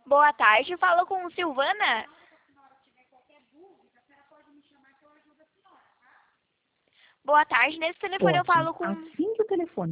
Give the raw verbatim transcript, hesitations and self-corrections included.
Boa tarde, falo com Silvana. Boa tarde, nesse telefone eu Ótimo. falo com... Assim que o telefone